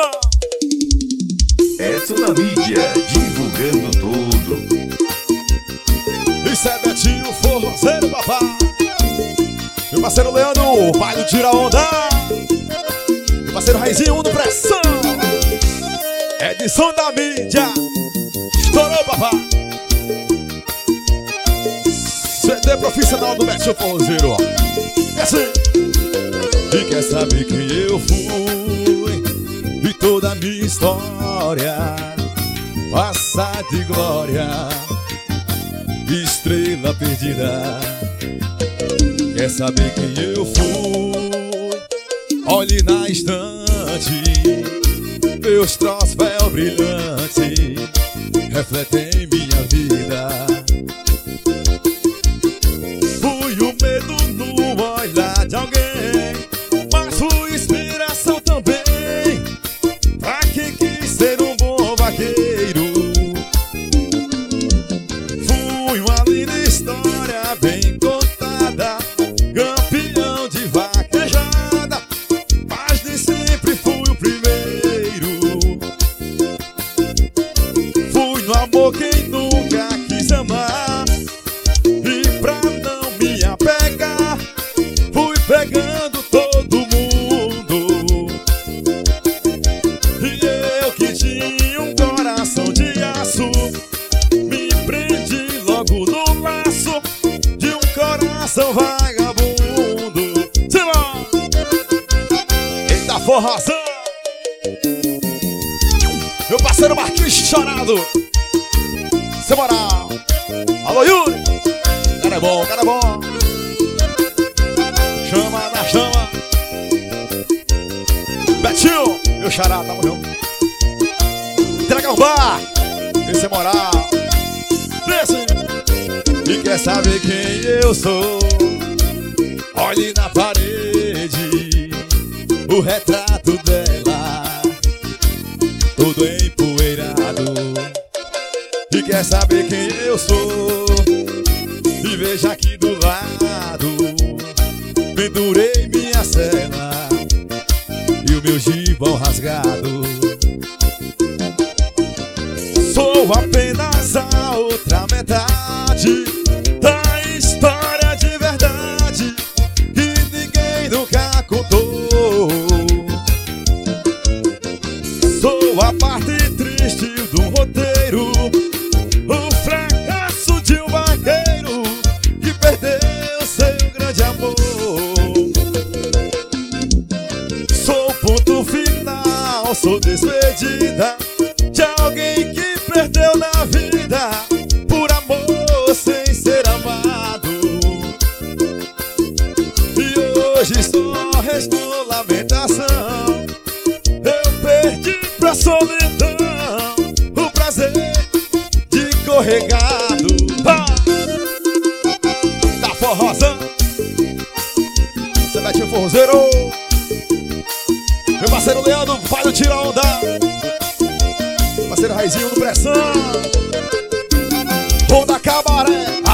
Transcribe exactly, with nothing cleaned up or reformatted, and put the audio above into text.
cima! Edson na mídia, divulgando tudo. Isso é Betinho Forrozeiro, papai. Meu parceiro Leandro, o baile tira onda. Meu parceiro Raizinho, um do Pressão. Edição da mídia. Estourou, papai. C D profissional do Betinho Forrozeiro. É assim. E quer saber quem eu fui e toda a minha história, passada de glória, estrela perdida. Quer saber quem eu fui? Olhe na estante, meus troféus brilhantes refletem minha vida. Fui o medo no olhar de alguém, mas fui inspiração também pra quem quis ser um bom vaqueiro. Fui uma linda história bem contada, campeão de vaquejada, mas nem sempre fui o primeiro. Fui no amor quem nunca quis amar, e pra não me apegar fui pegando todo mundo. E eu que tinha um coração de aço, me prendi logo no laço de um coração vagabundo. Simão! Eita forrozão! Meu parceiro Marquinhos Chorado, sem moral. Alô Yuri! Cara é bom, cara é bom. Chama na chama. Betinho, meu xará, tamo junto. Entrega um bar, esse é moral. Desce. E quer saber quem eu sou? Olhe na parede o retrato dela, todo empoeirado. E quer saber quem eu sou? E veja aqui do lado, pendurei minha cela e o meu gibão rasgado. Sou apenas a outra metade da história de verdade que ninguém nunca contou. Sou a parte triste do roteiro, o fracasso de um vaqueiro que perdeu seu grande amor. Sou o ponto final, sou despedida de alguém que perdeu na vida por amor sem ser amado. E hoje só restou lamentação, eu perdi pra solidão o prazer de correr gado. Ah! Tá forrozão, você vai te forrozeiro. Meu parceiro Leandro, vai no tira onda. Meu parceiro Raizinho do Pressão. Onda Cabaré,